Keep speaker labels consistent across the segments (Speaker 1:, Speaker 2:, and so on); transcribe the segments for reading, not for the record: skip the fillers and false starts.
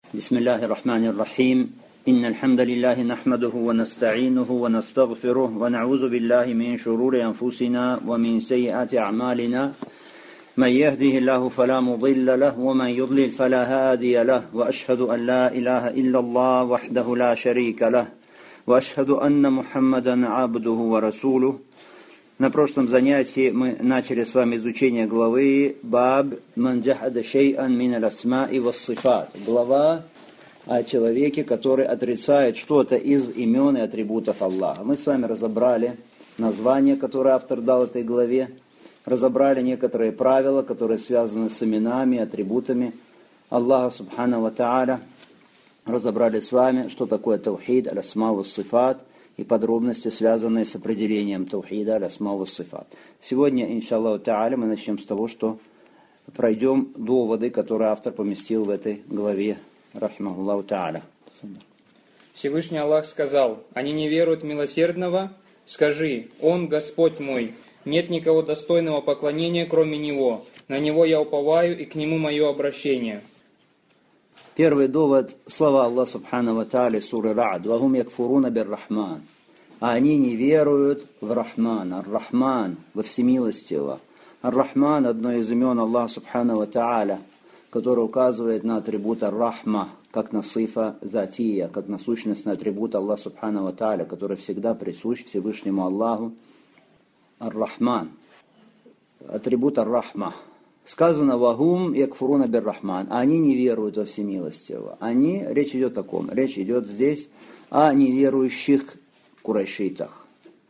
Speaker 1: بسم الله الرحمن الرحيم إن الحمد لله نحمده ونستعينه ونستغفره ونعوذ بالله من شرور أنفسنا ومن سيئات أعمالنا من يهده الله فلا مضل له ومن يضلل فلا هادي له وأشهد أن لا إله إلا الله وحده لا شريك له وأشهد أن محمدا عبده ورسوله. На прошлом занятии мы начали с вами изучение главы «Баб ман джахада шей'ан мин аль-асма'i вас-сифат». Глава о человеке, который отрицает что-то из имен и атрибутов Аллаха. Мы с вами разобрали название, которое автор дал этой главе, разобрали некоторые правила, которые связаны с именами и атрибутами Аллаха Субхану ва Тааля. Разобрали с вами, что такое таухид, аль-асма вас-сифат, и подробности, связанные с определением таухида, аль-асма вас-сифат. Сегодня, иншаллаху та'аля, мы начнем с того, что пройдем доводы, которые автор поместил в этой главе, рахимахуллаху та'аля.
Speaker 2: Всевышний Аллах сказал: «Они не веруют в милосердного, скажи, Он Господь мой, нет никого достойного поклонения, кроме Него, на Него я уповаю, и к Нему мое обращение».
Speaker 1: Первый довод, слова Аллаха Субхану ва Тааля, сура Рa'д: «Вахум якфуруна бир-Рахман». А они не веруют в Рахман. Ар-Рахман, во всемилостивого. Ар-Рахман — одно из имен Аллаха Субхану ва Тааля, которое указывает на атрибут Ар-Рахма, как на сифа затия, как на сущностный атрибут Аллаха Субхану ва Тааля, который всегда присущ Всевышнему Аллаху. Ар-Рахман. Атрибут Ар-Рахма. Сказано: «Вахум якфуруна бир-Рахман». Они не веруют во всемилостивого. Они, речь идет о ком? Речь идет здесь о неверующих курайшитах.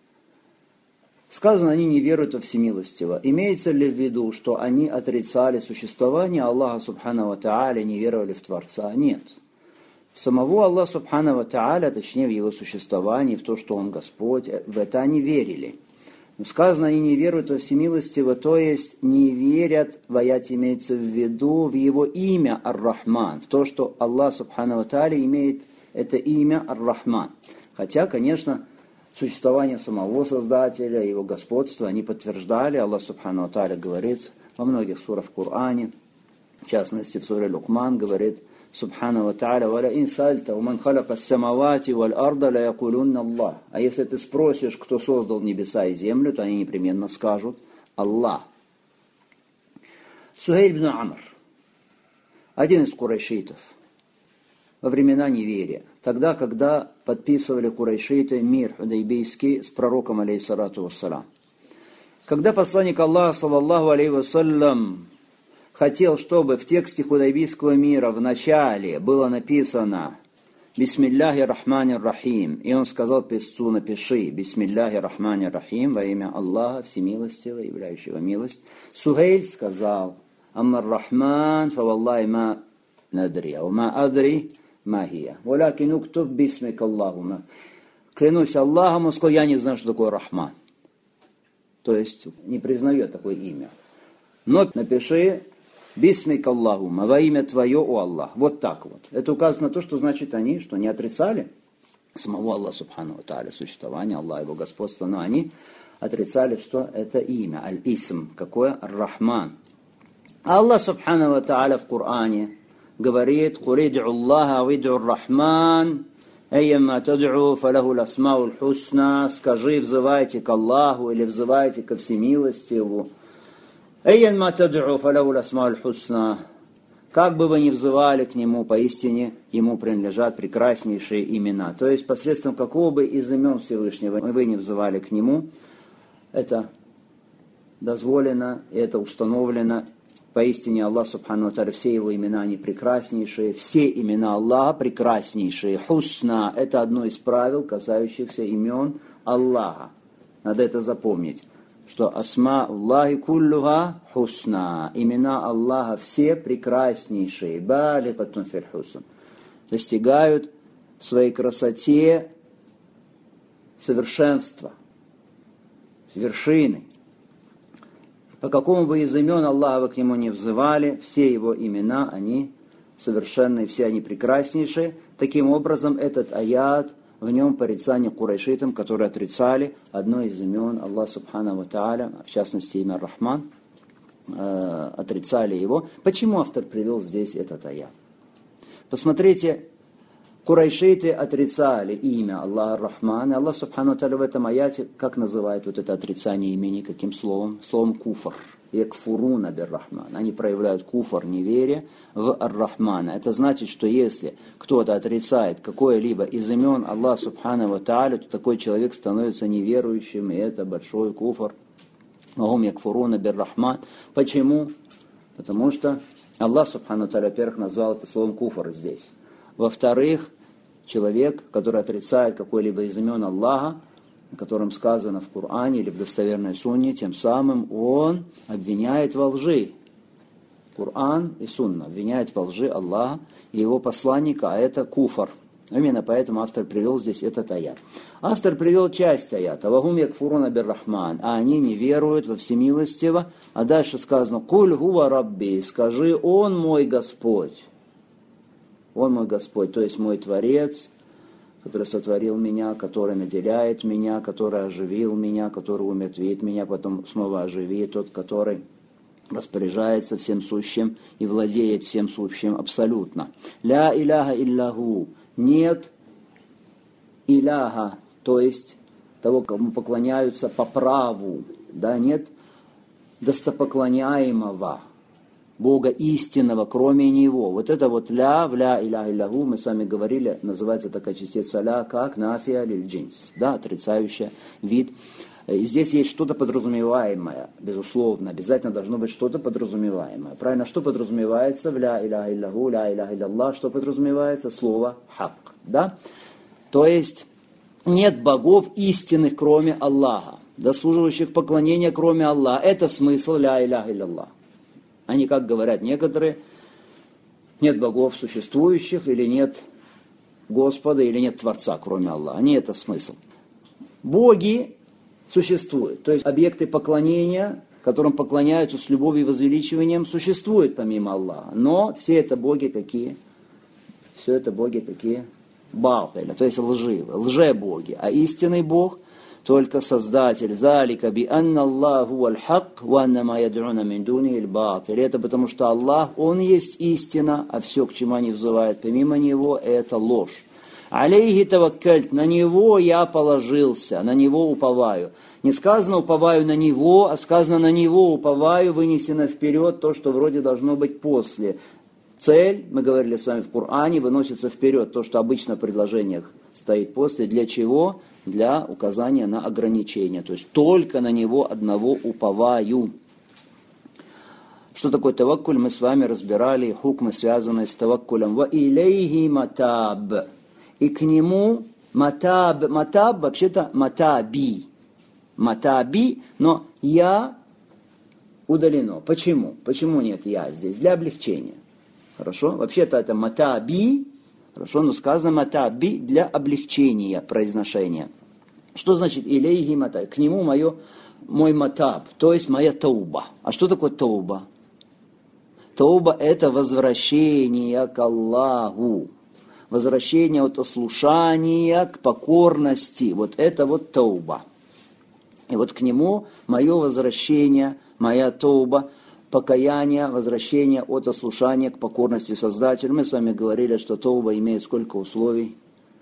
Speaker 1: Сказано: они не веруют во всемилостивого. Имеется ли в виду, что они отрицали существование Аллаха Субхану ва Тааля, не веровали в Творца? Нет. В самого Аллаха Субхану ва Тааля, точнее в его существовании, в то, что Он Господь, в это они верили. Сказано: они не веруют во всемилостивого, то есть не верят, в аят имеется в виду, в его имя Ар-Рахман, в то, что Аллах Субхану ва Тааля имеет это имя Ар-Рахман. Хотя, конечно, существование самого Создателя, его господства они подтверждали. Аллах Субхану ва Тааля говорит во многих сурах в Коране, в частности в суре Лукман, говорит Субхану ва Тааля: «Валя-ин сальта, уман халяка ас-самавати валь-арда ля якулунна Аллах». А если ты спросишь, кто создал небеса и землю, то они непременно скажут: Аллах. Сухейль ибн Амр, один из курайшитов, во времена неверия, тогда, когда подписывали курайшиты мир худайбийский с пророком, алейхиссалату вассалям. Когда посланник Аллаха, саллаллаху алейхи вассалям, хотел, чтобы в тексте худайбийского мира в начале было написано «Бисмилляхи рахмани рахим», и он сказал писцу: напиши «Бисмилляхи рахмани рахим», во имя Аллаха Всемилостивого, являющего милость. Сухейль сказал: «Аммар рахман, фаваллахи ма надри, а ма адри ма хия, валякин уктуб бисмик Аллахума». Клянусь Аллахом, он сказал: я не знаю, что такое рахман. То есть не признает такое имя. Но напиши «Бисмик Аллахума», во имя Твое, о Аллах. Вот так вот. Это указано на то, что значит они, что не отрицали самого Аллаха Субхану ва Тааля, существование Аллаха, Его господства, но они отрицали, что это имя, аль-Исм, какое? Ар-Рахман. Аллах Субхану ва Тааля в Коране говорит: «Курид'у Аллаха вид'у Ар-Рахман, эйямма тад'у фалаху ласмауль хусна». Скажи, взывайте к Аллаху или взывайте ко всемилостиву. «Эйян ма тад'у фалаху ласмауль хусна». Как бы вы ни взывали к Нему, поистине Ему принадлежат прекраснейшие имена. То есть посредством какого бы из имен Всевышнего вы не взывали к Нему, это дозволено, это установлено. Поистине Аллах Субхану ва Тааля, все Его имена, они прекраснейшие, все имена Аллаха прекраснейшие. Хусна — это одно из правил, касающихся имен Аллаха. Надо это запомнить, что асма Аллахи куллуха хусна, имена Аллаха все прекраснейшие, балигатун фил хусн, достигают в своей красоте совершенства, вершины. По какому бы из имен Аллаха вы к Нему не взывали, все Его имена, они совершенные, все они прекраснейшие. Таким образом, этот аят, в нем порицание курайшитам, которые отрицали одно из имен Аллаха Субхану ва Тааля, в частности имя Рахман, отрицали его. Почему автор привел здесь этот аят? Посмотрите, курайшиты отрицали имя Аллаха Ар-Рахман, и Аллах Субхану Тааля в этом аяте, как называет вот это отрицание имени, каким словом? Словом куфр. Якфуруна бир-Рахман. Они проявляют куфр, неверие в Ар-Рахмана. Это значит, что если кто-то отрицает какое-либо из имен Аллаха Субхану Тааля, то такой человек становится неверующим, и это большой куфр. Вахум якфуруна бир-Рахман. Почему? Потому что Аллах Субхану Тааля, во-первых, назвал это словом куфр здесь. Во-вторых, человек, который отрицает какой-либо из имен Аллаха, о котором сказано в Коране или в достоверной сунне, тем самым он обвиняет во лжи. Коран и сунна обвиняет во лжи Аллаха и его посланника, а это куфр. Именно поэтому автор привел здесь этот аят. Автор привел часть аята. «Вахум якфуруна бир-Рахман», а они не веруют во всемилостиво. А дальше сказано «Куль хуа рабби», скажи, он мой Господь. Он мой Господь, то есть мой Творец, который сотворил меня, который наделяет меня, который оживил меня, который умертвит меня, потом снова оживит, тот, который распоряжается всем сущим и владеет всем сущим абсолютно. Ля иляха илляху. Нет иляха, то есть того, кому поклоняются по праву. Да, нет достопоклоняемого Бога истинного, кроме Него. Вот это вот ля, в ля иляха илляху, мы с вами говорили, называется такая частица ля, как нафия лиль джинс, да, отрицающая вид. И здесь есть что-то подразумеваемое, безусловно, обязательно должно быть что-то подразумеваемое. Правильно, что подразумевается в ля иляха илляху, ля иляха илlallah, что подразумевается? Слово хак, да? То есть нет богов истинных, кроме Аллаха, заслуживающих поклонения, кроме Аллаха. Это смысл ля иляха илlallah. Они, как говорят некоторые, нет богов существующих, или нет Господа, или нет Творца, кроме Аллаха. Не это смысл. Боги существуют, то есть объекты поклонения, которым поклоняются с любовью и возвеличиванием, существуют помимо Аллаха. Но все это боги какие? Все это боги какие? Балтиля, то есть лживые, лжебоги. А истинный Бог только Создатель. Залика би анна Аллаху аль-хак, ва анна ма яд'уна мин дуни аль-батиль. Это потому что Аллах, Он есть истина, а все, к чему они взывают помимо Него, это ложь. Алейхи таваккальт, на Него я положился, на Него уповаю. Не сказано уповаю на Него, а сказано на Него уповаю, вынесено вперед то, что вроде должно быть после. Цель, мы говорили с вами в Коране, выносится вперед, то, что обычно в предложениях стоит после. Для чего? Для указания на ограничение. То есть только на Него одного уповаю. Что такое таваккуль, мы с вами разбирали хукмы, связанные с таваккулем. Ва илейхи матаб. И к нему матаб, матаб вообще-то матаби. Матаби, но я удалено. Почему? Почему нет я здесь? Для облегчения. Хорошо? Вообще-то это матаби, хорошо, но сказано матаби для облегчения произношения. Что значит илейхи матаб? К нему мой матаб, то есть моя тауба. А что такое тауба? Тауба это возвращение к Аллаху. Возвращение от ослушания к покорности. Вот это вот тауба. И вот к нему мое возвращение, моя тауба, покаяние, возвращение от ослушания к покорности Создателю. Мы с вами говорили, что тауба имеет сколько условий?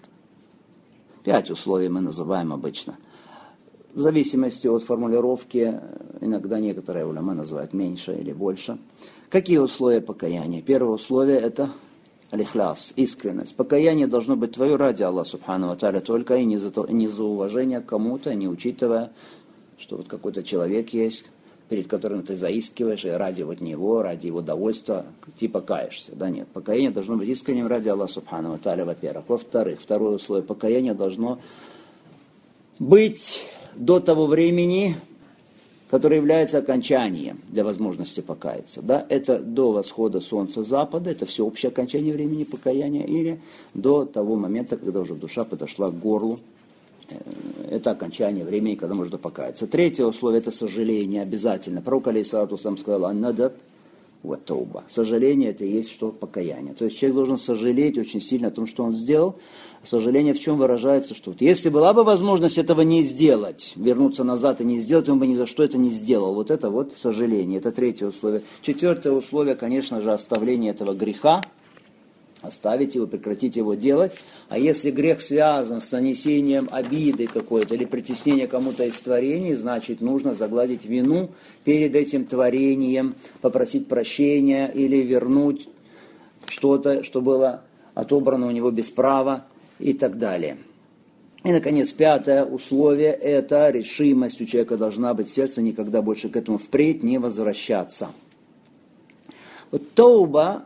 Speaker 1: 5 условий мы называем обычно. В зависимости от формулировки, иногда некоторые уляма называют меньше или больше. Какие условия покаяния? Первое условие это аль-ихляс, искренность. Покаяние должно быть твое ради Аллаха Субхану ва Тааля, только и не за уважение к кому-то, не учитывая, что вот какой-то человек есть, перед которым ты заискиваешь, и ради вот него, ради его довольства, типа каешься. Да нет, покаяние должно быть искренним ради Аллаха Субхану ва Тааля, во-первых. Во-вторых, второе условие, покаяние должно быть до того времени, которое является окончанием для возможности покаяться. Да? Это до восхода солнца запада, это всеобщее окончание времени покаяния, или до того момента, когда уже душа подошла к горлу. Это окончание времени, когда можно покаяться. Третье условие – это сожаление обязательно. Пророк алейхиссалату вассалям сказал: «Ан-надаб ва тауба». Сожаление – это и есть что? Покаяние. То есть человек должен сожалеть очень сильно о том, что он сделал. Сожаление в чем выражается? Что вот если была бы возможность этого не сделать, вернуться назад и не сделать, он бы ни за что это не сделал. Вот это вот сожаление. Это третье условие. Четвертое условие, конечно же, оставление этого греха. оставить его, прекратить его делать. А если грех связан с нанесением обиды какой-то или притеснения кому-то из творений, значит нужно загладить вину перед этим творением, попросить прощения или вернуть что-то, что было отобрано у него без права и так далее. И, наконец, пятое условие – это решимость у человека должна быть в сердце, никогда больше к этому впредь не возвращаться. Вот тауба,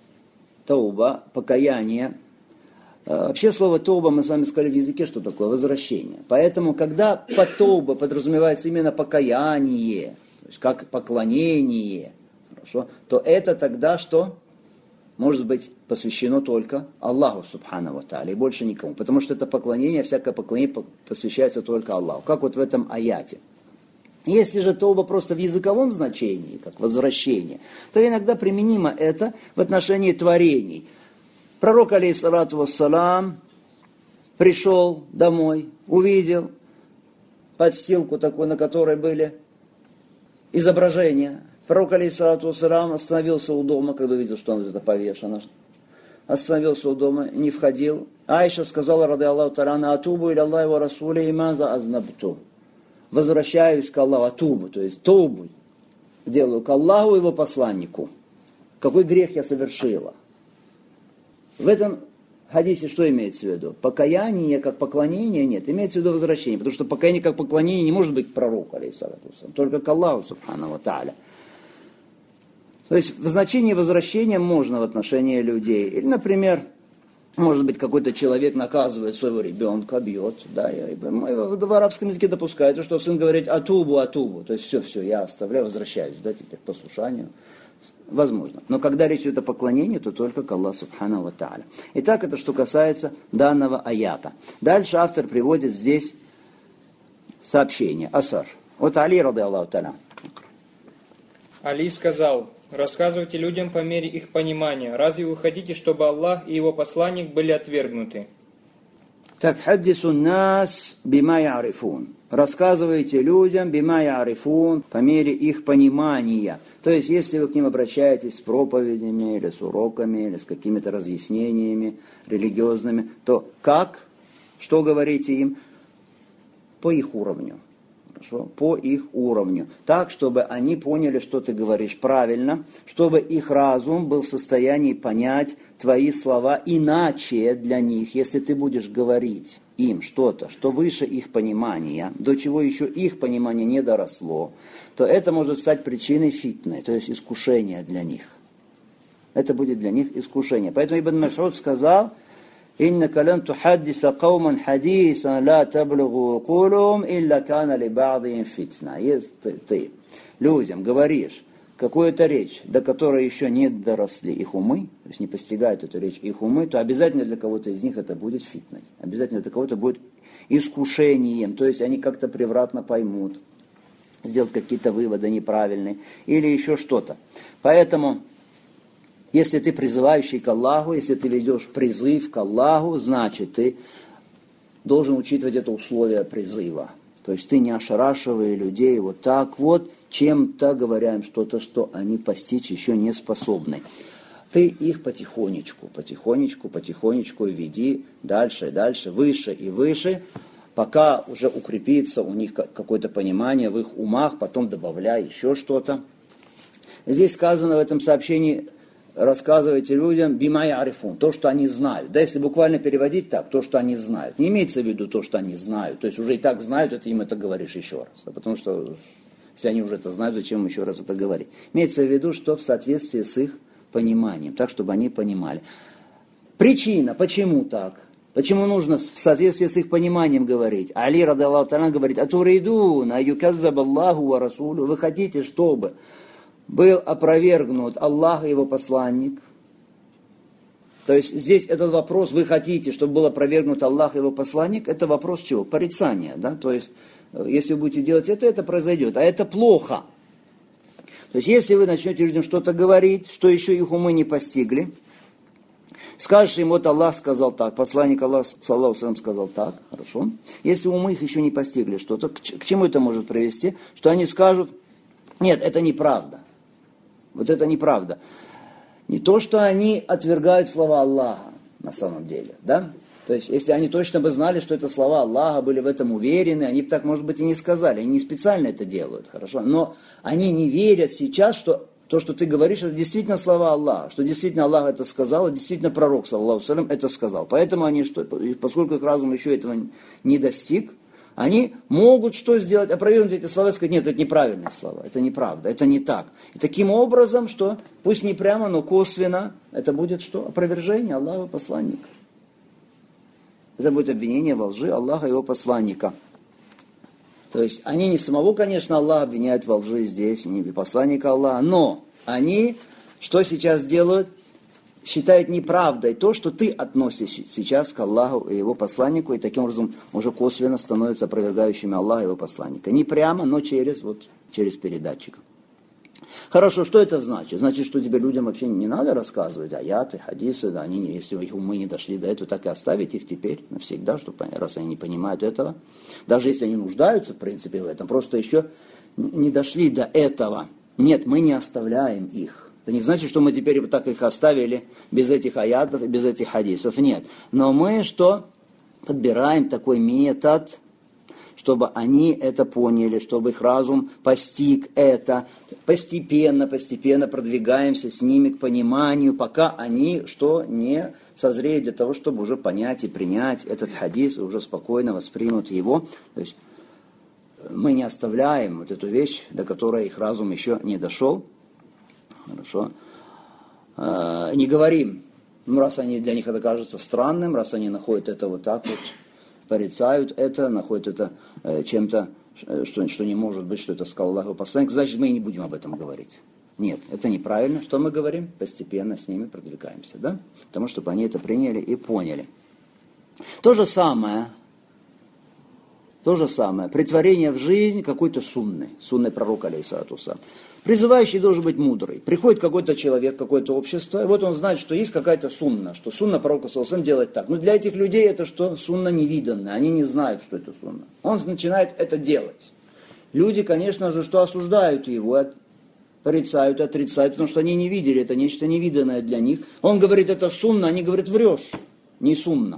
Speaker 1: покаяние. Вообще слово тауба, мы с вами сказали в языке, что такое возвращение. Поэтому, когда под тауба подразумевается именно покаяние, то есть как поклонение, хорошо, то это тогда что? Может быть посвящено только Аллаху Субхану ва Тааля и больше никому. Потому что это поклонение, всякое поклонение посвящается только Аллаху. Как вот в этом аяте. Если же тауба просто в языковом значении, как возвращение, то иногда применимо это в отношении творений. Пророк, алейхиссалату вассалам, пришел домой, увидел подстилку такую, на которой были изображения. Пророк, алейхиссалату вассалам, остановился у дома, когда увидел, что это повешено. Остановился у дома, не входил. Айша сказала, ради Аллаху та'аля, атубу иля Аллахи ва расули маза азнабту. Возвращаюсь к Аллаху, атубу, то есть таубу делаю к Аллаху и его посланнику. Какой грех я совершила? В этом хадисе что имеется в виду? Покаяние как поклонение нет, имеется в виду возвращение, потому что покаяние как поклонение не может быть к пророку, алейхиссалату вассалам, только к Аллаху Субхану ва Тааля. То есть в значении возвращения можно в отношении людей. Или, например, может быть, какой-то человек наказывает своего ребенка, бьет. Да, в арабском языке допускается, что сын говорит атубу, то есть все, я оставляю, возвращаюсь, да, теперь к послушанию. Возможно. Но когда речь идет о поклонении, то только к Аллаху Субхану ва Тааля. Итак, это что касается данного аята. Дальше автор приводит здесь сообщение. Асар. От Али, ради Аллаху Тааля.
Speaker 2: Али сказал: рассказывайте людям по мере их понимания. Разве вы хотите, чтобы Аллах и его посланник были отвергнуты?
Speaker 1: Так, хаддису нас бима я'рифун. Рассказывайте людям бима я'рифун по мере их понимания. То есть, если вы к ним обращаетесь с проповедями, или с уроками, или с какими-то разъяснениями религиозными, то как? Что говорите им? По их уровню. Хорошо? По их уровню. Так, чтобы они поняли, что ты говоришь правильно, чтобы их разум был в состоянии понять твои слова иначе для них, если ты будешь говорить им что-то, что выше их понимания, до чего еще их понимание не доросло, то это может стать причиной фитны, то есть искушения для них. Это будет для них искушение. Поэтому Ибн Мас'уд сказал: «Иннака лан тухаддиса кауман хадиса ла таблугу кулум илля кана ли ба'дихим фитна». Если ты людям говоришь какую-то речь, до которой еще не доросли их умы, то есть не постигают эту речь их умы, то обязательно для кого-то из них это будет фитной. Обязательно для кого-то будет искушением, то есть они как-то превратно поймут, сделают какие-то выводы неправильные или еще что-то. Поэтому, если ты призывающий к Аллаху, если ты ведешь призыв к Аллаху, значит ты должен учитывать это условие призыва. То есть ты не ошарашивай людей вот так вот, чем-то говоря им что-то, что они постичь еще не способны. Ты их потихонечку веди дальше и дальше, выше и выше, пока уже укрепится у них какое-то понимание в их умах, потом добавляй еще что-то. Здесь сказано в этом сообщении: рассказывайте людям бима я'рифун, то, что они знают. Да, если буквально переводить так, то, что они знают. Не имеется в виду то, что они знают. То есть уже и так знают, и ты им это говоришь еще раз. Да, потому что если они уже это знают, зачем им еще раз это говорить? Имеется в виду, что в соответствии с их пониманием, так, чтобы они понимали. Причина, почему так? Почему нужно в соответствии с их пониманием говорить? Али, ради Аллаху та'аля, говорит: «Атуридуна юказзаб Аллаху ва расулю». Вы хотите, чтобы был опровергнут Аллах и его посланник? То есть здесь этот вопрос: вы хотите, чтобы был опровергнут Аллах и его посланник? Это вопрос чего? Порицания. Да? То есть, если вы будете делать это произойдет. А это плохо. То есть, если вы начнете людям что-то говорить, что еще их умы не постигли, скажешь им: вот Аллах сказал так, посланник Аллаха саллаллаху алейхи ва саллям сказал так, хорошо. Если умы их еще не постигли что-то, к чему это может привести? Что они скажут: нет, это неправда. Вот это неправда. Не то, что они отвергают слова Аллаха на самом деле, да? То есть, если они точно бы знали, что это слова Аллаха, были в этом уверены, они бы так, может быть, и не сказали. Они не специально это делают, хорошо? Но они не верят сейчас, что то, что ты говоришь, это действительно слова Аллаха, что действительно Аллах это сказал, и действительно пророк, саллаллаху салям, это сказал. Поэтому они, поскольку их разум еще этого не достиг, они могут что сделать? Опровергнуть эти слова и сказать, нет, это неправильные слова, это неправда, это не так. И таким образом, что, пусть не прямо, но косвенно, это будет что? Опровержение Аллаха и посланника. Это будет обвинение во лжи Аллаха и его посланника. То есть они не самого, конечно, Аллаха обвиняют во лжи здесь, не посланника Аллаха, но они что сейчас делают? Считают неправдой то, что ты относишься сейчас к Аллаху и его посланнику, и таким образом уже косвенно становятся опровергающими Аллаха и его посланника. Не прямо, но через передатчика. Хорошо, что это значит? Значит, что тебе людям вообще не надо рассказывать аяты, хадисы, да, они, если их умы не дошли до этого, так и оставить их теперь навсегда, чтобы, раз они не понимают этого. Даже если они нуждаются, в принципе, в этом, просто еще не дошли до этого. Нет, мы не оставляем их. Это не значит, что мы теперь вот так их оставили без этих аятов и без этих хадисов. Нет. Но мы что? Подбираем такой метод, чтобы они это поняли, чтобы их разум постиг это. Постепенно продвигаемся с ними к пониманию, пока они не созреют для того, чтобы уже понять и принять этот хадис, и уже спокойно воспримут его. То есть мы не оставляем вот эту вещь, до которой их разум еще не дошел. Хорошо. Не говорим, раз они для них это кажется странным, раз они находят это вот так вот, порицают это, находят это чем-то, что не может быть, что это сказал Аллах и посланник, значит, мы и не будем об этом говорить. Нет, это неправильно. Что мы говорим? Постепенно с ними продвигаемся, да? Потому чтобы они это приняли и поняли. То же самое, притворение в жизнь какой-то сунный пророк, алейхиссалату вассалям. Призывающий должен быть мудрый. Приходит какой-то человек, какое-то общество, и вот он знает, что есть какая-то сунна, что сунна пророка саллаллаху алейхи ва саллям делает так. Но для этих людей это что? Сунна невиданная, они не знают, что это сунна. Он начинает это делать. Люди, конечно же, что осуждают его, порицают, отрицают, потому что они не видели, это нечто невиданное для них. Он говорит, это сунна, они говорят, врешь, не сунна.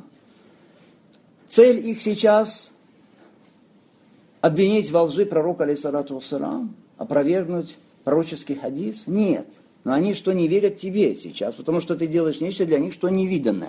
Speaker 1: Цель их сейчас обвинить во лжи пророка, алейхиссалату вассалям, опровергнуть пророческий хадис? Нет. Но они что не верят тебе сейчас, потому что ты делаешь нечто для них, что невиданное.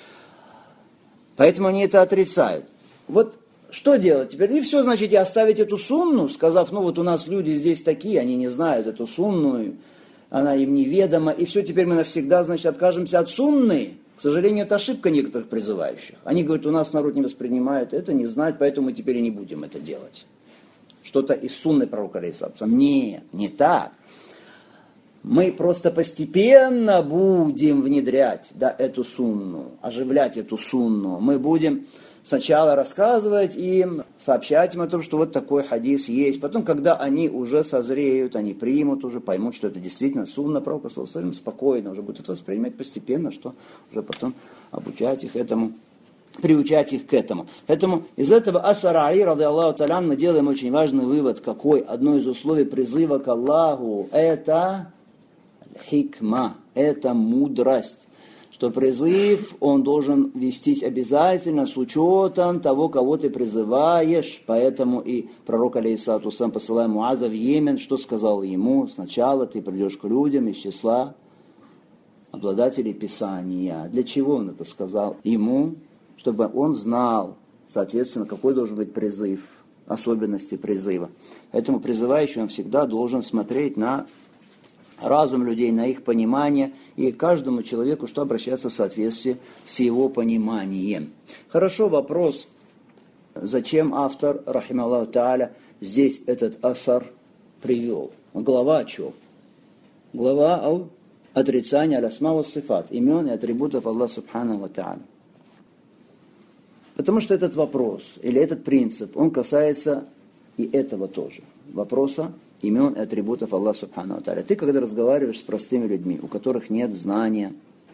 Speaker 1: Поэтому они это отрицают. Вот что делать теперь? И все, значит, и оставить эту сунну, сказав, ну вот у нас люди здесь такие, они не знают эту сунну, она им неведома, и все, теперь мы навсегда, значит, откажемся от сунны. К сожалению, это ошибка некоторых призывающих. Они говорят, у нас народ не воспринимает это, не знает, поэтому мы теперь и не будем это делать. Что-то из сунны пророка, алейхиссалату вассалям. Нет, не так. Мы просто постепенно будем внедрять эту сунну, оживлять эту сунну. Мы будем сначала рассказывать им, сообщать им о том, что вот такой хадис есть. Потом, когда они уже созреют, они примут, уже поймут, что это действительно сунна пророка, саллаллаху алейхи ва саллям, спокойно уже будут воспринимать постепенно, что уже потом обучать их этому, приучать их к этому. Поэтому из этого асара Али, ради Аллаху та'аля, мы делаем очень важный вывод, какой одно из условий призыва к Аллаху, это хикма, это мудрость. Что призыв, он должен вестись обязательно с учетом того, кого ты призываешь. Поэтому и пророк, алейхиссалату вассалям, посылая Муаза в Йемен, что сказал ему? Сначала ты придешь к людям из числа обладателей Писания. Для чего он это сказал? Ему, чтобы он знал, соответственно, какой должен быть призыв, особенности призыва. Поэтому призывающий, он всегда должен смотреть на разум людей, на их понимание, и каждому человеку, что обращаться в соответствии с его пониманием. Хорошо, вопрос, зачем автор, рахималлаху та'аля, здесь этот асар привел? Глава о чем? Глава о отрицании аль-асма ва сифат, имен и атрибутов Аллаха субханаху ва та'аля. Потому что этот вопрос, или этот принцип, он касается и этого тоже. Вопроса имен и атрибутов Аллаха субханаху ва та'аля. Ты, когда разговариваешь с простыми людьми, у которых нет знания,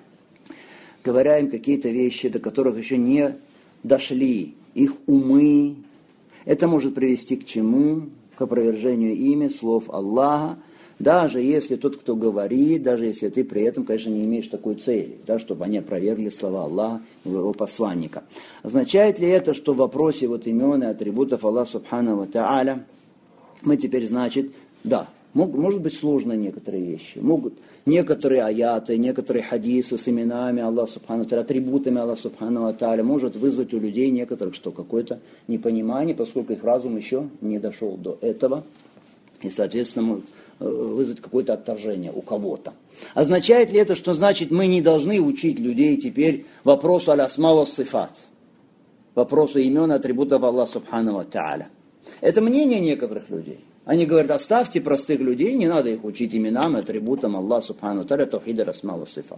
Speaker 1: говоря им какие-то вещи, до которых еще не дошли их умы, это может привести к чему? К опровержению ими слов Аллаха, Даже если тот, кто говорит, даже если ты при этом, конечно, не имеешь такой цели, да, чтобы они опровергли слова Аллаха и его посланника. Означает ли это, что в вопросе вот имен и атрибутов Аллаха Субхану ва Тааля мы теперь, значит, да, может быть сложны некоторые вещи, могут некоторые аяты, некоторые хадисы с именами Аллаха Субхану ва Тааля, атрибутами Аллаха Субхану ва Тааля может вызвать у людей некоторых, что какое-то непонимание, поскольку их разум еще не дошел до этого, и, соответственно, вызвать какое-то отторжение у кого-то. Означает ли это, что значит мы не должны учить людей теперь вопросу аль-асма ва сифат, вопросу имен и атрибутов Аллаха Субхану ва Тааля? Это мнение некоторых людей. Они говорят, оставьте простых людей, не надо их учить именам и атрибутам Аллаха Субхану ва Тааля, тавхид аль-асма ва сифат.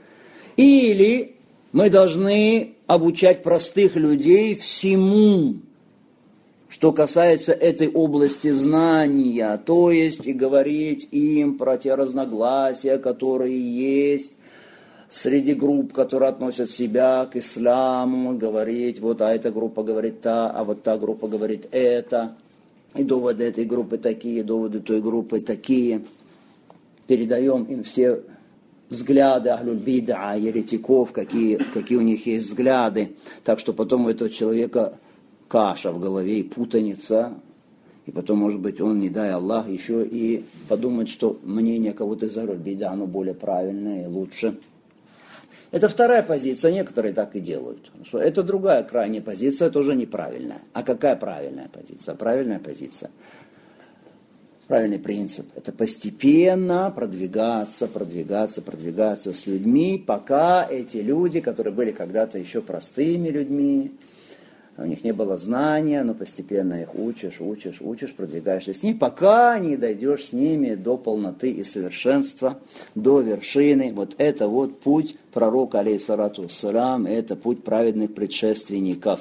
Speaker 1: Или мы должны обучать простых людей всему, что касается этой области знания, то есть и говорить им про те разногласия, которые есть среди групп, которые относят себя к исламу, говорить, вот а эта группа говорит та, а вот та группа говорит это, и доводы этой группы такие, доводы той группы такие. Передаем им все взгляды ахлюль бида, еретиков, какие у них есть взгляды, так что потом у этого человека каша в голове и путаница, и потом, может быть, он, не дай Аллах, еще и подумает, что мнение кого-то из ахлюль бида, оно более правильное и лучше. Это вторая позиция, некоторые так и делают. Это другая крайняя позиция, тоже неправильная. А какая правильная позиция? Правильная позиция, правильный принцип, это постепенно продвигаться с людьми, пока эти люди, которые были когда-то еще простыми людьми, у них не было знания, но постепенно их учишь, продвигаешься с ними, пока не дойдешь с ними до полноты и совершенства, до вершины. Вот это вот путь пророка, алейхиссалату вассалям, это путь праведных предшественников.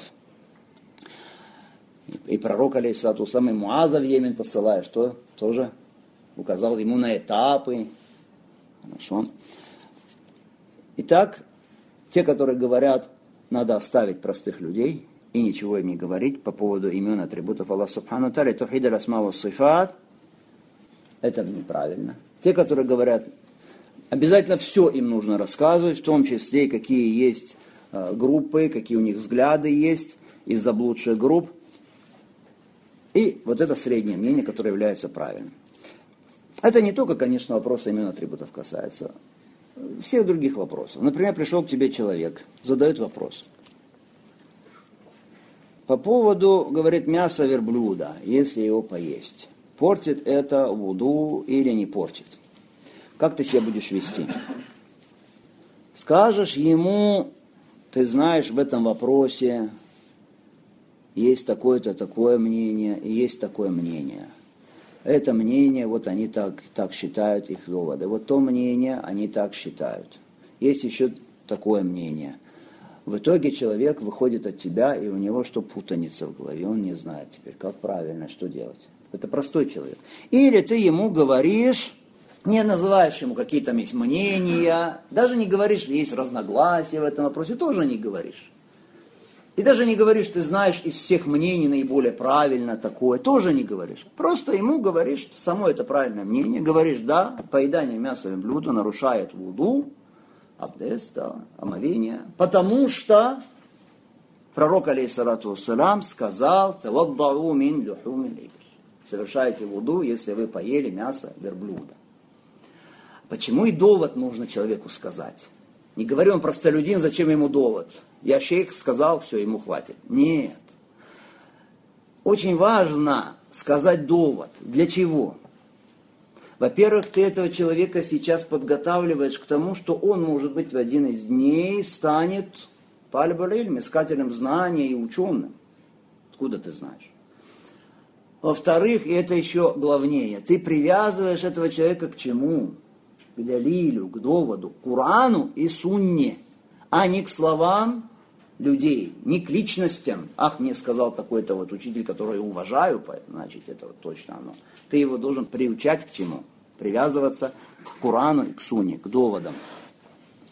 Speaker 1: И пророк, алейхиссалату вассалям, и Муаза в Йемен посылая, что тоже указал ему на этапы. Хорошо. Итак, те, которые говорят, надо оставить простых людей и ничего им не говорить по поводу имен и атрибутов Аллаха Субхану ва Тааля, тавхид аль-асма ва сифат, это неправильно. Те, которые говорят, обязательно все им нужно рассказывать, в том числе, какие есть группы, какие у них взгляды есть из заблудших групп. И вот это среднее мнение, которое является правильным. Это не только, конечно, вопросы имен и атрибутов касается всех других вопросов. Например, пришел к тебе человек, задает вопрос. По поводу, говорит, мяса верблюда, если его поесть, портит это вуду или не портит? Как ты себя будешь вести? Скажешь ему, ты знаешь, в этом вопросе есть такое-то, такое мнение, и есть такое мнение. Это мнение, вот они так считают, их доводы. Вот то мнение, они так считают. Есть еще такое мнение. В итоге человек выходит от тебя, и у него что путаница в голове, он не знает теперь, как правильно, что делать. Это простой человек. Или ты ему говоришь, не называешь ему какие-то есть мнения, даже не говоришь, есть разногласия в этом вопросе, тоже не говоришь. И даже не говоришь, ты знаешь из всех мнений наиболее правильно такое, тоже не говоришь. Просто ему говоришь само это правильное мнение, говоришь, да, поедание мяса верблюда нарушает вуду, абдес, да, омовение, потому что пророк, алейхиссалату вассалям, сказал, таваддау мин люхумил ибл. Совершайте вуду, если вы поели мясо верблюда. Почему и довод нужно человеку сказать? Не говорю он простолюдин, зачем ему довод? Я шейх сказал, все, ему хватит. Нет. Очень важно сказать довод. Для чего? Во-первых, ты этого человека сейчас подготавливаешь к тому, что он, может быть, в один из дней станет талибуль илм, искателем знания и ученым. Откуда ты знаешь? Во-вторых, и это еще главнее, ты привязываешь этого человека к чему? К далилю, к доводу, к Корану и Сунне, а не к словам людей, не к личностям. Ах, мне сказал такой-то вот учитель, которого я уважаю, значит, это вот точно оно. Ты его должен приучать к чему? Привязываться к Корану и к Сунне, к доводам.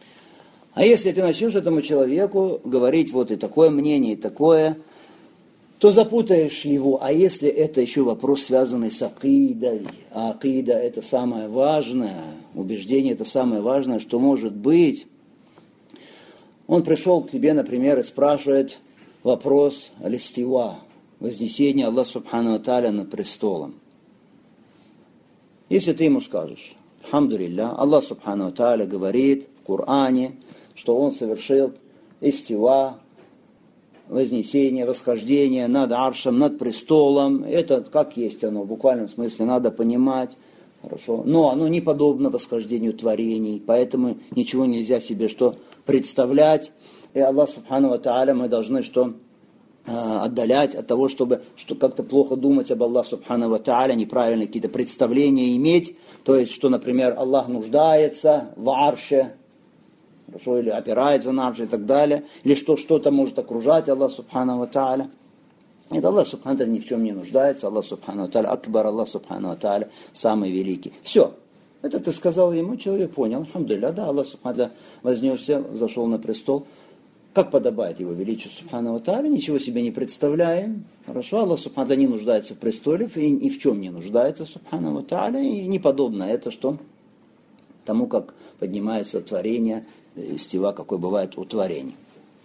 Speaker 1: А если ты начнешь этому человеку говорить вот и такое мнение, и такое, то запутаешь его. А если это еще вопрос, связанный с акидой, а акида это самое важное, убеждение это самое важное, что может быть. Он пришел к тебе, например, и спрашивает вопрос аль-истива, вознесение Аллаха Субхану ва Тааля над престолом. Если ты ему скажешь, алхамдулилля, Аллах Субхану ва Тааля говорит в Коране, что он совершил истива, вознесение, восхождение над аршем, над престолом. Это как есть оно, в буквальном смысле надо понимать. Хорошо. Но оно не подобно восхождению творений, поэтому ничего нельзя себе что представлять. И Аллах Субхану ва Тааля мы должны что отдалять от того, чтобы как-то плохо думать об Аллахе Субхану ва Тааля, неправильные какие-то представления иметь. То есть, что, например, Аллах нуждается в арше, хорошо, или опирается на арш и так далее, или что что-то может окружать Аллах Субхану ва Тааля. Это Аллах Субхану ва Тааля ни в чем не нуждается, Аллах Субхану ва Тааля акбар, Аллах Субхану ва Тааля самый великий. Все. Это ты сказал ему, человек понял. Алхамдулилля, да, Аллах Субхану ва Тааля вознесся, зашел на престол. Как подобает его величию Субхану ва Тааля, ничего себе не представляем. Хорошо, Аллах Субхану ва Тааля не нуждается в престоле, и ни в чем не нуждается Субхану ва Тааля, и не подобно это, что тому, как поднимается творение, истива, какой бывает у творений.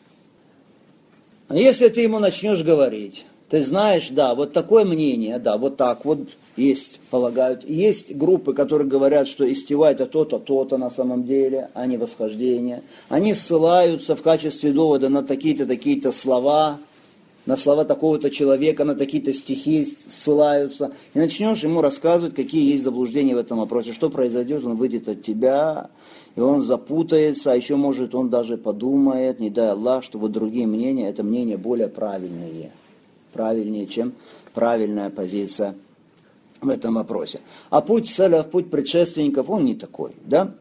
Speaker 1: А если ты ему начнешь говорить, ты знаешь, да, вот такое мнение, да, вот так вот есть, полагают. Есть группы, которые говорят, что истива это то-то, то-то на самом деле, а не восхождение. Они ссылаются в качестве довода на такие-то, такие-то слова, на слова такого-то человека, на такие-то стихи ссылаются. И начнешь ему рассказывать, какие есть заблуждения в этом вопросе. Что произойдет, он выйдет от тебя, и он запутается, а еще может он даже подумает, не дай Аллах, что вот другие мнения, это мнения более правильнее, чем правильная позиция в этом вопросе. А путь саляф, путь предшественников, он не такой, да?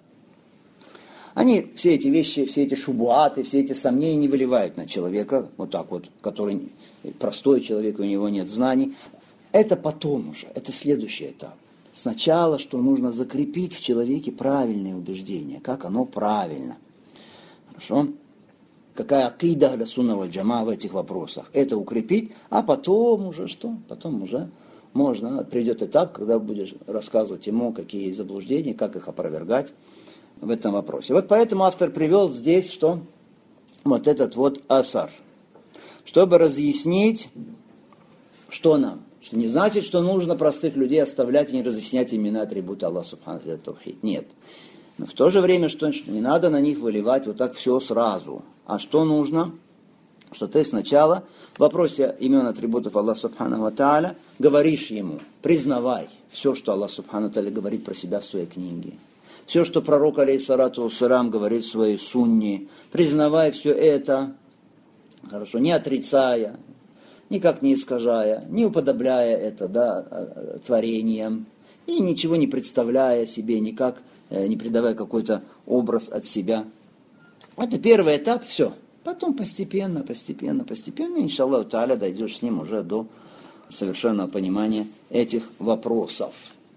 Speaker 1: Они все эти вещи, все эти шубуаты, все эти сомнения не выливают на человека, вот так вот, который простой человек, у него нет знаний. Это потом уже, это следующий этап. Сначала, что нужно закрепить в человеке правильные убеждения, как оно правильно. Хорошо? Какая акида ахля сунна валь джамаа в этих вопросах. Это укрепить, а потом уже что? Потом уже можно, придет этап, когда будешь рассказывать ему, какие есть заблуждения, как их опровергать в этом вопросе. Вот поэтому автор привел здесь, что вот этот вот асар, чтобы разъяснить, что нам. Что не значит, что нужно простых людей оставлять и не разъяснять имена атрибута Аллаха Субхану ва Тааля тавхид. Нет. Но в то же время, что не надо на них выливать вот так все сразу. А что нужно? Что ты сначала в вопросе имен атрибутов Аллаха Субхану ва Тааля говоришь ему, признавай все, что Аллах Субхану ва Тааля говорит про себя в своей книге. Все, что пророк алейхиссалату вассалям говорит в своей сунне, признавай все это, хорошо, не отрицая, никак не искажая, не уподобляя это, да, творением, и ничего не представляя себе, никак не придавая какой-то образ от себя. Это первый этап, все. Потом постепенно, иншаллаху тааля, дойдешь с ним уже до совершенного понимания этих вопросов.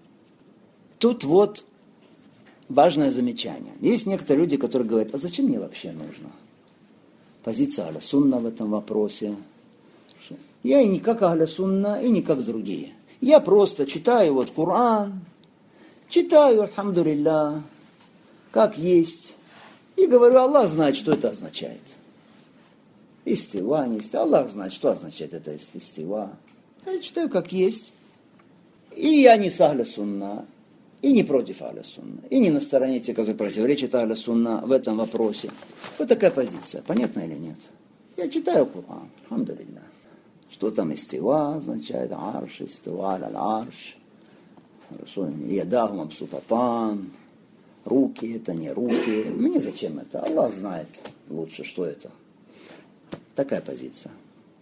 Speaker 1: Тут вот важное замечание. Есть некоторые люди, которые говорят, а зачем мне вообще нужно? Позиция ахля сунна в этом вопросе. Я и не как ахля сунна, и не как другие. Я просто читаю вот Коран, читаю, альхамдулилля, как есть, и говорю, Аллах знает, что это означает. Истива, не истива. Аллах знает, что означает это истива. Я читаю, как есть. И я не с ахля сунна, и не против ахля сунна, и не на стороне тех, которые противоречат ахля сунна в этом вопросе. Вот такая позиция. Понятно или нет? Я читаю Коран, альхамдулилля. Что там истива означает? Арш, истива, аль-арш. Хорошо, ядаху мабсутатан. Руки, это не руки. Мне зачем это? Аллах знает лучше, что это. Такая позиция.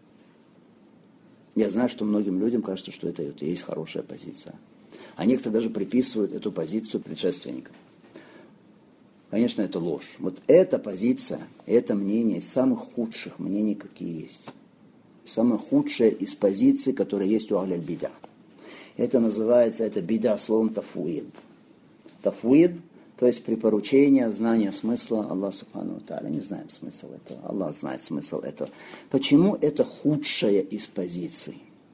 Speaker 1: Я знаю, что многим людям кажется, что это и есть хорошая позиция. А некоторые даже приписывают эту позицию предшественникам. Конечно, это ложь. Вот эта позиция, это мнение из самых худших мнений, какие есть. Самое худшее из позиций, которые есть у ахль-бида. Это называется, это бида словом тафуид. Тафуид, То есть припоручение, знание смысла Аллах Субхану ва Тааля. Не знаем смысл этого. Аллах знает смысл этого. Почему это худшая из позиций?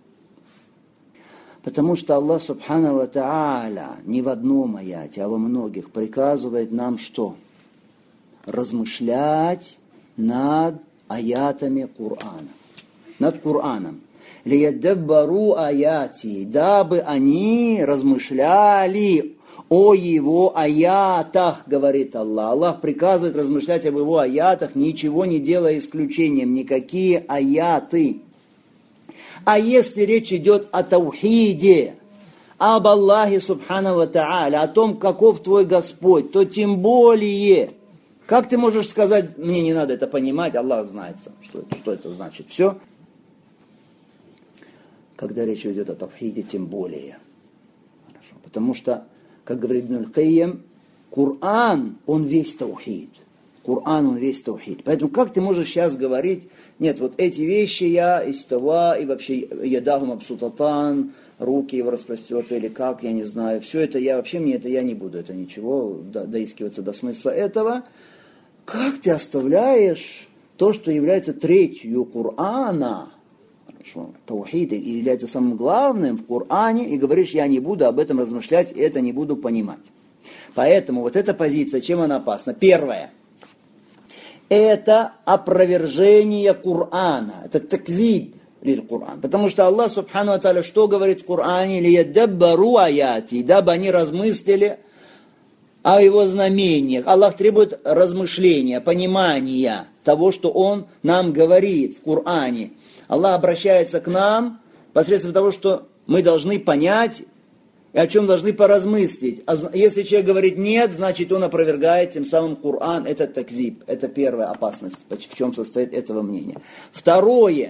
Speaker 1: Потому что Аллах Субхану ва Тааля не в одном аяте, а во многих приказывает нам что? Размышлять над аятами Корана. Над Кораном. «Лиядаббару аяти», дабы они размышляли о его аятах, говорит Аллах. Аллах приказывает размышлять об его аятах, ничего не делая исключением, никакие аяты. А если речь идет о таухиде, об Аллахе Субхану ва Тааля, о том, каков твой Господь, то тем более, как ты можешь сказать, мне не надо это понимать, Аллах знает сам, что это значит. Все. Когда речь идет о таухиде, тем более. Хорошо. Потому что, как говорит Ибн аль-Кайим, Коран, он весь таухид. Коран, он весь таухид. Поэтому как ты можешь сейчас говорить, нет, вот эти вещи я, истава, и вообще ядахум абсутатан, руки его распростерты, или как, я не знаю. Все это я, вообще мне это я не буду, это ничего, доискиваться до смысла этого. Как ты оставляешь то, что является третью Корана, таухид, и является самым главным в Коране, и говоришь, я не буду об этом размышлять, и это не буду понимать. Поэтому вот эта позиция, чем она опасна? Первое. Это опровержение Корана. Это такзиб лиль-Коран. Потому что Аллах Субхану ва Тааля что говорит в Коране? «Лиядаббару аяти», дабы они размыслили о его знамениях. Аллах требует размышления, понимания того, что Он нам говорит в Коране. Аллах обращается к нам посредством того, что мы должны понять, и о чем должны поразмыслить. А если человек говорит нет, значит он опровергает тем самым Коран. Это такзиб. Это первая опасность, в чем состоит этого мнения. Второе.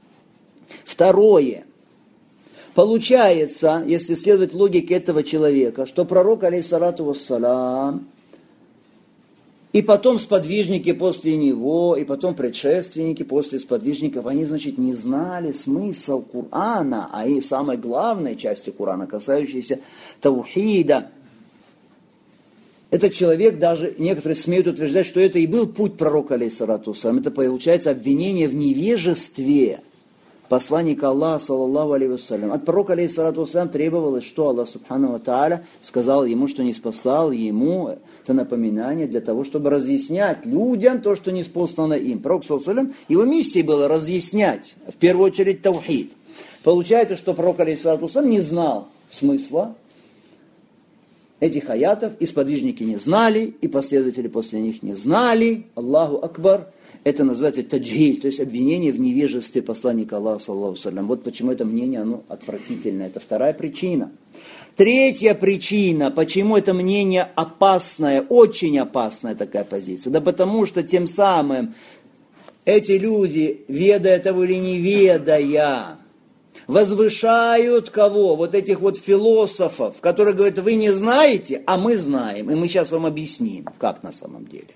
Speaker 1: Получается, если следовать логике этого человека, что пророк, алейхиссалату вассалям, и потом сподвижники после него, и потом предшественники после сподвижников, они, значит, не знали смысл Корана, а и самой главной части Корана, касающейся таухида. Этот человек, даже некоторые смеют утверждать, что это и был путь пророка, алейхиссалату вассалям. Это получается обвинение в невежестве посланника Аллаха, саллаллаху алейхи вассалям. От пророка, алейхиссалату вассалям, требовалось, что Аллах Субхану ва Тааля сказал ему, что не спаслал ему это напоминание для того, чтобы разъяснять людям то, что не спослано им. Пророк, саллаллаху алейхи вассалям, его миссией было разъяснять, в первую очередь, таухид. Получается, что пророк, алейхиссалату вассалям, не знал смысла этих аятов, и сподвижники не знали, и последователи после них не знали. Аллаху Акбар. Это называется таджхиль, то есть обвинение в невежестве посланника Аллаха, саллаллаху алейхи ва саллям. Вот почему это мнение, оно отвратительное. Это вторая причина. Третья причина, почему это мнение опасное, очень опасная такая позиция. Да потому что тем самым эти люди, ведая того или не ведая, возвышают кого? Вот этих вот философов, которые говорят, вы не знаете, а мы знаем. И мы сейчас вам объясним, как на самом деле.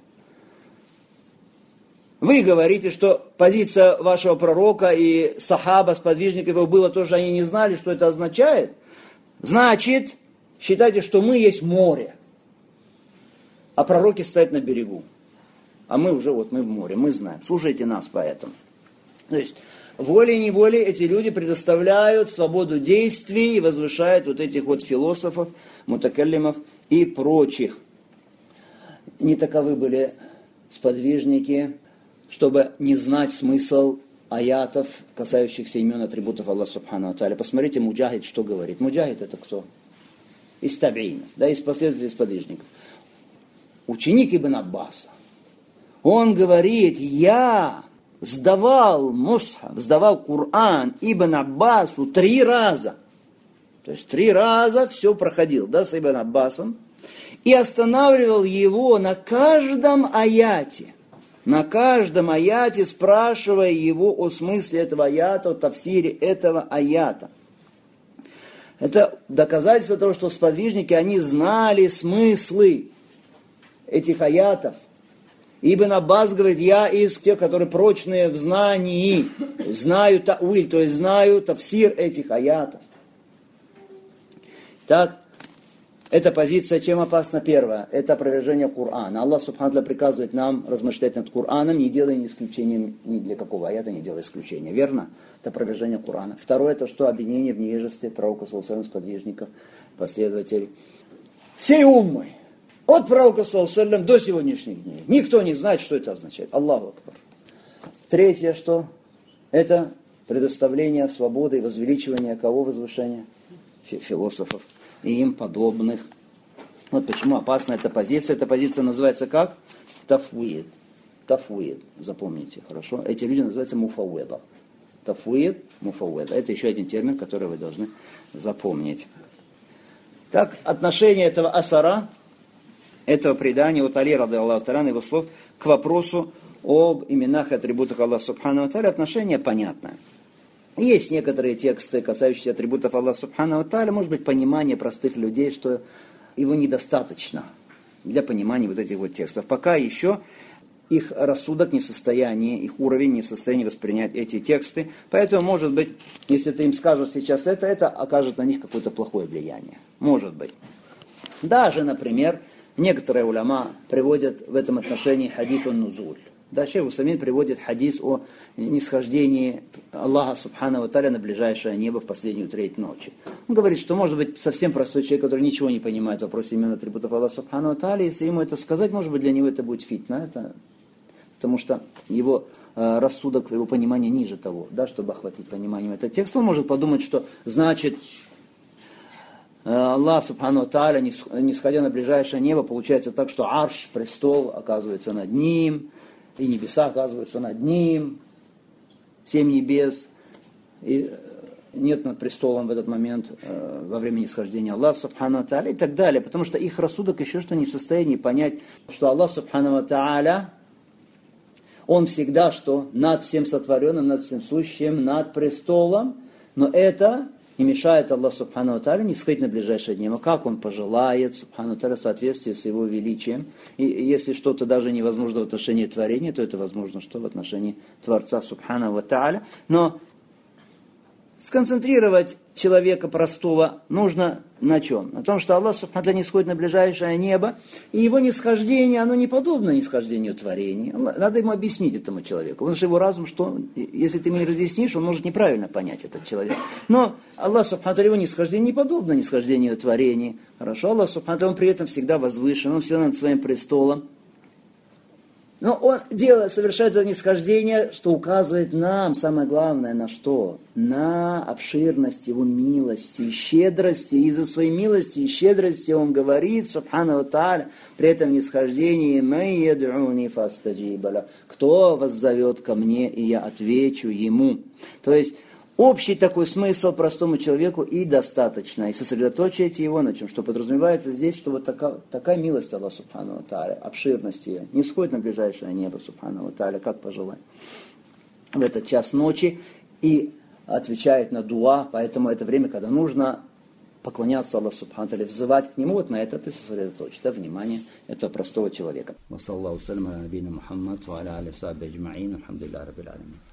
Speaker 1: Вы говорите, что позиция вашего пророка и сахаба, сподвижников его было то, что они не знали, что это означает. Значит, считайте, что мы есть море, а пророки стоят на берегу. А мы уже мы в море, мы знаем. Слушайте нас поэтому. То есть, волей-неволей эти люди предоставляют свободу действий и возвышают вот этих вот философов, мутакаллимов и прочих. Не таковы были сподвижники, чтобы не знать смысл аятов, касающихся имен атрибутов Аллаха Субхану ва Тааля. Посмотрите, Муджахид что говорит. Муджахид это кто? Из табиинов, из последователей сподвижников. Ученик Ибн Аббаса. Он говорит, я сдавал мусхаф, сдавал Коран Ибн Аббасу 3 раза. То есть 3 раза все проходил, с Ибн Аббасом. И останавливал его на каждом аяте. На каждом аяте, спрашивая его о смысле этого аята, о тафсире этого аята. Это доказательство того, что сподвижники, они знали смыслы этих аятов. Ибн Аббас говорит, я из тех, которые прочные в знании, знаю тауиль, то есть знаю тафсир этих аятов. Так, Эта позиция чем опасна? Первое, это опровержение Корана. Аллах Субхану ва Тааля приказывает нам размышлять над Кораном, не делая исключения ни для какого аята, не делая исключения. Верно? Это опровержение Корана. Второе, это что? Обвинение в невежестве пророка саллаллаху алейхи ва саллям, сподвижников, последователей. Всей уммы. От пророка саллаллаху алейхи ва саллям до сегодняшних дней. Никто не знает, что это означает. Аллаху акбар. Третье, что? Это предоставление свободы и возвеличивание кого возвышения? Философов и им подобных. Вот почему опасна эта позиция. Эта позиция называется как? Тафвид. Тафвид. Запомните, хорошо? Эти люди называются муфауэда. Тафвид, муфауэда. Это еще один термин, который вы должны запомнить. Так, отношение этого асара, этого предания от Али, рады Аллаху та'аля, его слов, к вопросу об именах и атрибутах Аллаха Субхану ва Тааля, отношение понятное. Есть некоторые тексты, касающиеся атрибутов Аллаха Субхану ва Тааля, может быть, понимание простых людей, что его недостаточно для понимания вот этих вот текстов. Пока еще их рассудок не в состоянии, их уровень не в состоянии воспринять эти тексты. Поэтому, может быть, если ты им скажешь сейчас это окажет на них какое-то плохое влияние. Может быть. Даже, например, некоторые уляма приводят в этом отношении хадис ан-нузуль. Да, шейх Усамин приводит хадис о нисхождении Аллаха Субхану ва Тааля на ближайшее небо в последнюю треть ночи. Он говорит, что может быть совсем простой человек, который ничего не понимает в вопросе имен атрибутов Аллаха Субхану ва Тааля, если ему это сказать, может быть, для него это будет фитна, потому что его рассудок, его понимание ниже того, да, чтобы охватить пониманием этот текст. Он может подумать, что значит Аллах Субхану ва Тааля, нисходя на ближайшее небо, получается так, что арш, престол, оказывается над ним, и небеса оказываются над ним, 7 небес, и нет над престолом в этот момент во время нисхождения Аллаха Субхану ва Тааля и так далее, потому что их рассудок еще что не в состоянии понять, что Аллах Субхану ва Тааля, Он всегда что? Над всем сотворенным, над всем сущим, над престолом, но это не мешает Аллаху Субхану ва Тааля не сходить на ближайшее небо, как Он пожелает, Субхану ва Тааля, в соответствии с Его величием. И если что-то даже невозможно в отношении творения, то это возможно что в отношении Творца Субхану ва Тааля. Но сконцентрировать человека простого нужно на чем? На том, что Аллах Субхану ва Тааля не сходит на ближайшее небо, и Его нисхождение, оно не подобно нисхождению творения. Надо ему объяснить этому человеку. Потому что его разум, что, если ты ему не разъяснишь, он может неправильно понять этот человек. Но Аллах Субхану ва Тааля, его нисхождение не подобно нисхождению творения. Хорошо, Аллах Субхану ва Тааля, он при этом всегда возвышен, он всегда над своим престолом. Но он совершает это нисхождение, что указывает нам, самое главное, на что? На обширность Его милости и щедрости. И из-за своей милости и щедрости Он говорит, Субхану ва Тааля, при этом нисхождении, «Мэн яд'уни фастаджиба ля». Кто воззовет ко мне, и я отвечу ему. То есть, общий такой смысл простому человеку и достаточно. И сосредоточить его на чем? Что подразумевается здесь, что вот такая милость Аллаха Субхану ва Тааля, обширность ее, не сходит на ближайшее небо Субхану ва Тааля, как пожелать, в этот час ночи, и отвечает на дуа, поэтому это время, когда нужно поклоняться Аллаху Субхану ва Тааля, взывать к Нему, вот на это ты сосредоточишь, да, внимание этого простого человека.